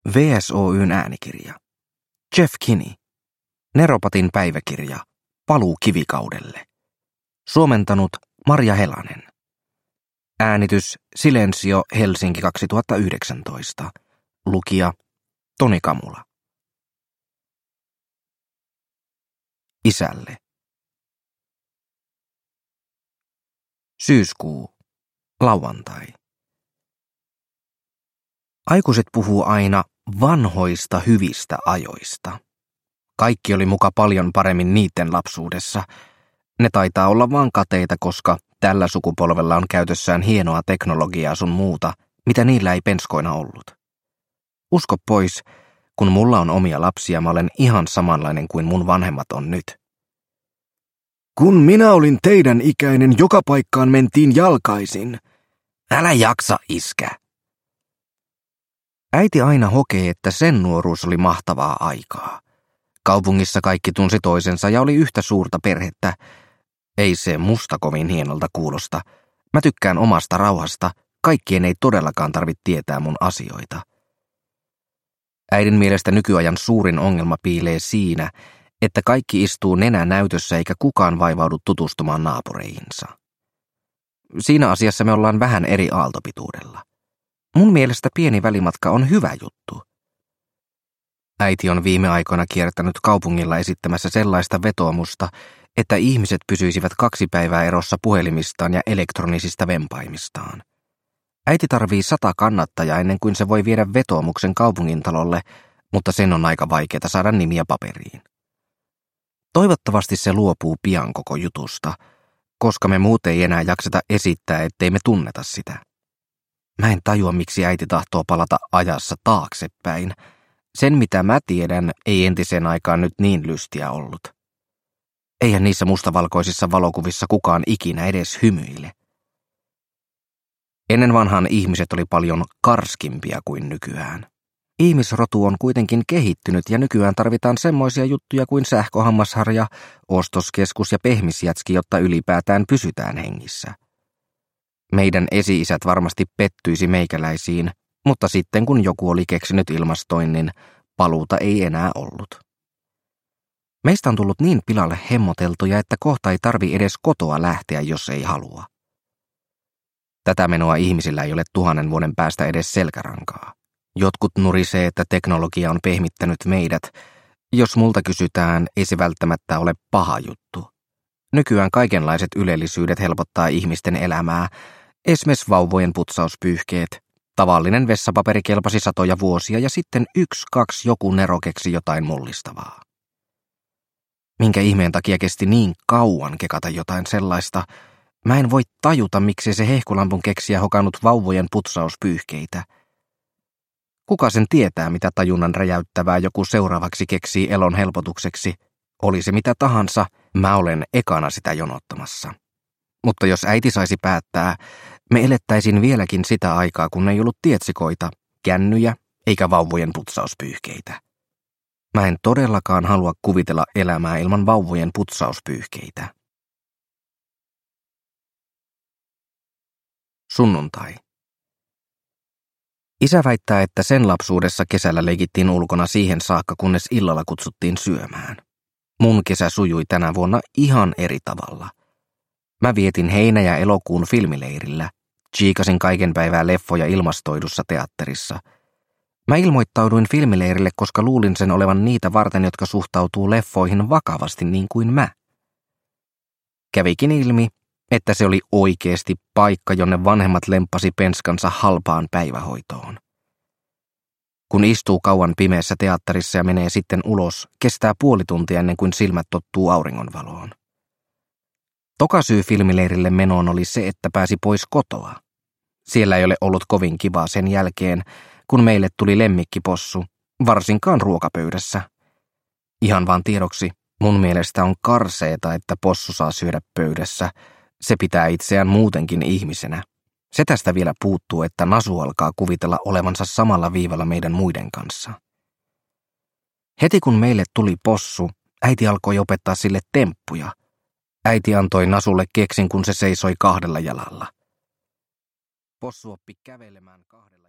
VSOY:n äänikirja. Jeff Kinney. Neropatin päiväkirja. Paluu kivikaudelle. Suomentanut Marja Helanen. Äänitys Silensio Helsinki 2019. Lukija Toni Kamula. Isälle. Syyskuu. Lauantai. Aikuiset puhuu aina vanhoista hyvistä ajoista. Kaikki oli muka paljon paremmin niiden lapsuudessa. Ne taitaa olla vaan kateita, koska tällä sukupolvella on käytössään hienoa teknologiaa sun muuta, mitä niillä ei penskoina ollut. Usko pois, kun mulla on omia lapsia, mä olen ihan samanlainen kuin mun vanhemmat on nyt. Kun minä olin teidän ikäinen, joka paikkaan mentiin jalkaisin. Älä jaksa, iskä. Äiti aina hokee, että sen nuoruus oli mahtavaa aikaa. Kaupungissa kaikki tunsi toisensa ja oli yhtä suurta perhettä. Ei se musta kovin hienolta kuulosta. Mä tykkään omasta rauhasta. Kaikkien ei todellakaan tarvitse tietää mun asioita. Äidin mielestä nykyajan suurin ongelma piilee siinä, että kaikki istuu nenä näytössä eikä kukaan vaivaudu tutustumaan naapureihinsa. Siinä asiassa me ollaan vähän eri aaltopituudella. Mun mielestä pieni välimatka on hyvä juttu. Äiti on viime aikoina kiertänyt kaupungilla esittämässä sellaista vetoomusta, että ihmiset pysyisivät 2 päivää erossa puhelimistaan ja elektronisista vempaimistaan. Äiti tarvii 100 kannattajaa ennen kuin se voi viedä vetoomuksen kaupungintalolle, mutta sen on aika vaikeaa saada nimiä paperiin. Toivottavasti se luopuu pian koko jutusta, koska me muut ei enää jakseta esittää, ettei me tunneta sitä. Mä en tajua, miksi äiti tahtoo palata ajassa taaksepäin. Sen, mitä mä tiedän, ei entiseen aikaan nyt niin lystiä ollut. Eihän niissä mustavalkoisissa valokuvissa kukaan ikinä edes hymyile. Ennen vanhaan ihmiset oli paljon karskimpia kuin nykyään. Ihmisrotu on kuitenkin kehittynyt ja nykyään tarvitaan semmoisia juttuja kuin sähköhammasharja, ostoskeskus ja pehmisjätski, jotta ylipäätään pysytään hengissä. Meidän esi-isät varmasti pettyisi meikäläisiin, mutta sitten kun joku oli keksinyt ilmastoinnin, paluuta ei enää ollut. Meistä on tullut niin pilalle hemmoteltuja, että kohta ei tarvi edes kotoa lähteä, jos ei halua. Tätä menoa ihmisillä ei ole 1000 vuoden päästä edes selkärankaa. Jotkut nurisee, että teknologia on pehmittänyt meidät. Jos multa kysytään, ei se välttämättä ole paha juttu. Nykyään kaikenlaiset ylellisyydet helpottaa ihmisten elämää. Esimerkiksi vauvojen putsauspyyhkeet. Tavallinen vessapaperi kelpasi satoja vuosia ja sitten 1-2 joku nero keksi jotain mullistavaa. Minkä ihmeen takia kesti niin kauan kekata jotain sellaista? Mä en voi tajuta, miksi se hehkulampun keksijä hokannut vauvojen putsauspyyhkeitä. Kuka sen tietää, mitä tajunnan räjäyttävää joku seuraavaksi keksii elon helpotukseksi? Oli se mitä tahansa, mä olen ekana sitä jonottamassa. Mutta jos äiti saisi päättää, me elettäisiin vieläkin sitä aikaa, kun ei ollut tietsikoita, kännyjä eikä vauvojen putsauspyyhkeitä. Mä en todellakaan halua kuvitella elämää ilman vauvojen putsauspyyhkeitä. Sunnuntai. Isä väittää, että sen lapsuudessa kesällä leikittiin ulkona siihen saakka, kunnes illalla kutsuttiin syömään. Mun kesä sujui tänä vuonna ihan eri tavalla. Mä vietin heinä- ja elokuun filmileirillä. Tsiikasin kaiken päivää leffoja ilmastoidussa teatterissa. Mä ilmoittauduin filmileirille, koska luulin sen olevan niitä varten, jotka suhtautuu leffoihin vakavasti niin kuin mä. Kävikin ilmi, että se oli oikeasti paikka, jonne vanhemmat lemppasi penskansa halpaan päivähoitoon. Kun istuu kauan pimeässä teatterissa ja menee sitten ulos, kestää puoli tuntia ennen kuin silmät tottuu auringonvaloon. Toka syy filmileirille menoon oli se, että pääsi pois kotoa. Siellä ei ole ollut kovin kivaa sen jälkeen, kun meille tuli lemmikkipossu, varsinkaan ruokapöydässä. Ihan vaan tiedoksi, mun mielestä on karseeta, että possu saa syödä pöydässä. Se pitää itseään muutenkin ihmisenä. Se tästä vielä puuttuu, että nasu alkaa kuvitella olevansa samalla viivalla meidän muiden kanssa. Heti kun meille tuli possu, äiti alkoi opettaa sille temppuja. Äiti antoi nasulle keksin, kun se seisoi 2 jalalla. Possu oppi kävelemään 2